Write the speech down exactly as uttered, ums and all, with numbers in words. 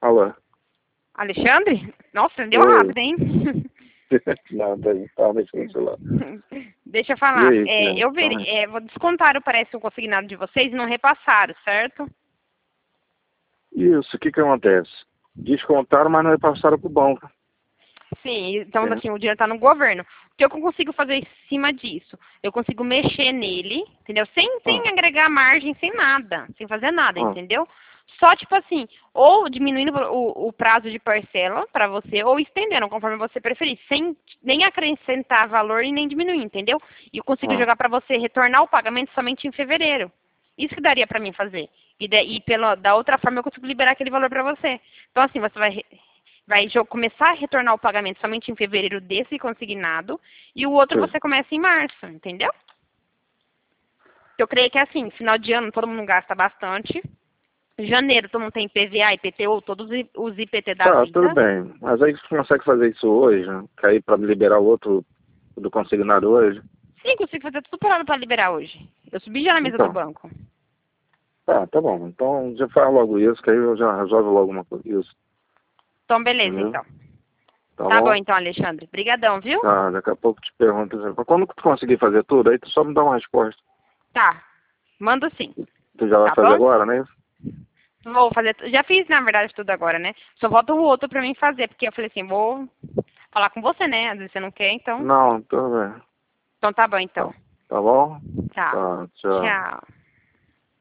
Alô? Alexandre? Nossa, deu Oi. rápido, hein? Não, tá, tá mexendo no celular. Deixa eu falar. E aí, É, né? eu veri, Então, é, vou descontar, parece, o consignado de vocês e não repassaram, certo? isso, o que que acontece? Descontaram, mas não repassaram pro banco. Sim, então É. assim, o dinheiro está no governo. O que eu consigo fazer em cima disso? Eu consigo mexer nele, entendeu? Sem, Ah, sem agregar margem, sem nada, sem fazer nada, ah, entendeu? Só tipo assim, ou diminuindo o, o prazo de parcela para você, ou estendendo, conforme você preferir, sem nem acrescentar valor e nem diminuir, entendeu? E eu consigo ah. jogar para você retornar o pagamento somente em fevereiro. Isso que daria para mim fazer. E, de, e pela, da outra forma eu consigo liberar aquele valor para você. Então assim, você vai vai começar a retornar o pagamento somente em fevereiro desse consignado e o outro Sim. você começa em março, entendeu? Eu creio que é assim, final de ano todo mundo gasta bastante. Janeiro todo mundo tem I P V A, I P T U, todos os I P T da Tá, tudo vida. bem. Mas aí você consegue fazer isso hoje, né? Que aí pra liberar o outro do consignado hoje? Sim, consigo fazer tudo para liberar hoje. Eu subi já na mesa do Então, banco. tá, tá bom. Então já faz logo isso, que aí eu já resolvo logo uma coisa. Isso, Então, beleza, entendeu? então. Tá Tá bom, bom? então, Alexandre. Brigadão, viu? Tá, daqui a pouco te pergunto. Quando que tu conseguir fazer tudo, aí tu só me dá uma resposta. Tá. Mando sim. Tu já vai Tá fazer bom? agora, né? Vou fazer. Já fiz, na verdade, tudo agora, né? Só falta o outro pra mim fazer, porque eu falei assim, vou falar com você, né? Às vezes você não quer, então. Não, tudo bem. Então tá bom, Tá, então. tá bom? Tchau. Tá, tchau. Tchau.